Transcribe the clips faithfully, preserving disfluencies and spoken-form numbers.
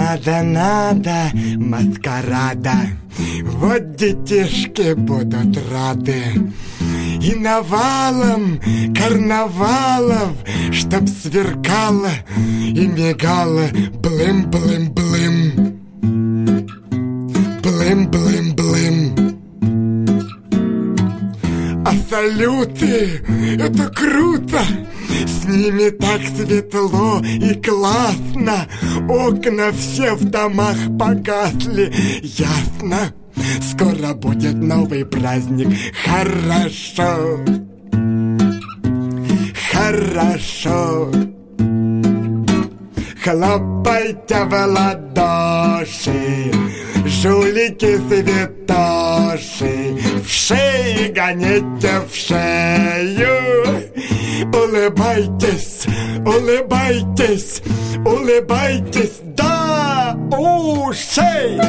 Надо, надо маскарада, вот детишки будут рады. И навалом карнавалов, чтоб сверкало и мигало блым-блым-блым. Блым-блым-блым. А салюты — это круто, с ними так светло и классно. Окна все в домах погасли, ясно. Скоро будет новый праздник. Хорошо, хорошо. Хлопайте в ладоши, жулики-святоши, в шею гоните в шею. Улыбайтесь, улыбайтесь, улыбайтесь до ушей.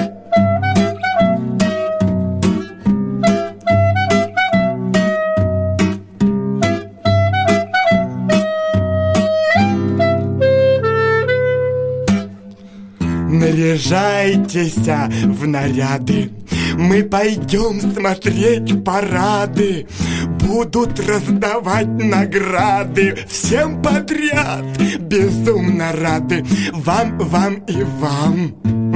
Наряжайтесь в наряды, мы пойдем смотреть парады. Будут раздавать награды всем подряд, безумно рады. Вам, вам и вам.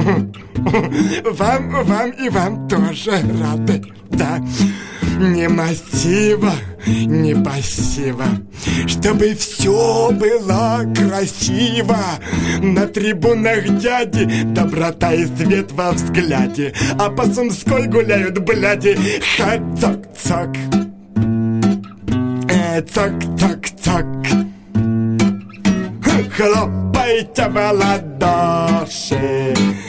Вам, вам и вам тоже рады, да. Не массива, не пассива, чтобы все было красиво. На трибунах дяди доброта и свет во взгляде, а по Сумской гуляют бляди. Ха-цок-цок, э, цок-цок-цок. Хлопайте в ладоши,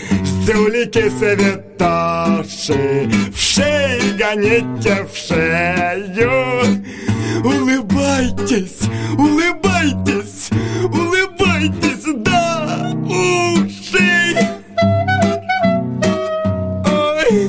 жулики-святоши, в шею гоните в шею. Улыбайтесь, улыбайтесь, улыбайтесь до ушей. Ой.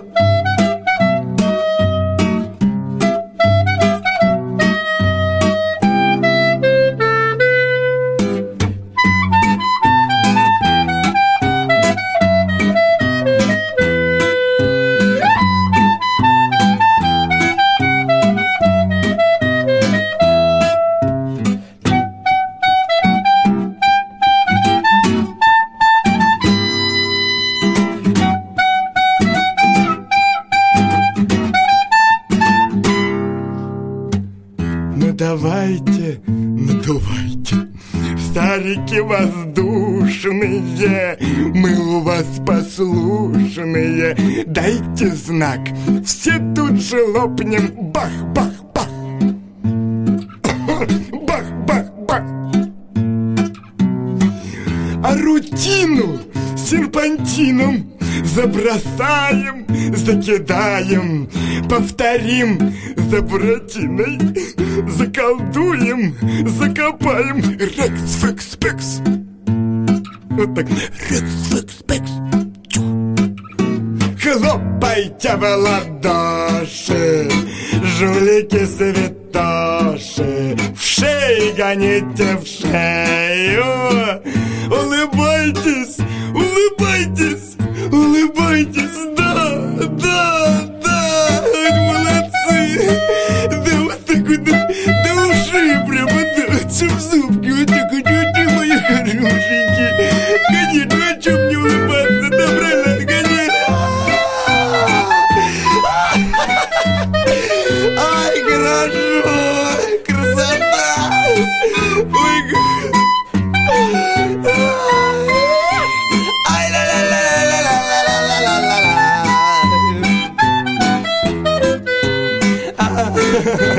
Давайте, надувайте, старики воздушные, мы у вас послушные. Дайте знак, все тут же лопнем. Бах-бах-бах. Бах-бах-бах. А рутину серпантином забросаем, закидаем, повторим за Буратиной, заколдуем, закопаем. Рекс-фекс-пекс. Вот так. Рекс-фекс-пекс. Хлопайте в ладоши, жулики-святоши, в шею гоните в шею. Улыбайтесь, улыбайтесь, улыбайтесь, да, да, да, молодцы. Да вот так вот, до, до ушей прямо, да, чем зубки, вот так вот, вот, мои хорошенькие. Конечно, о чем не улыбаться, да, правильно, конечно. Ай, хорошо, красота. Ой, ай, ла-ла-ла-ла-ла-ла-ла-ла-ла-ла.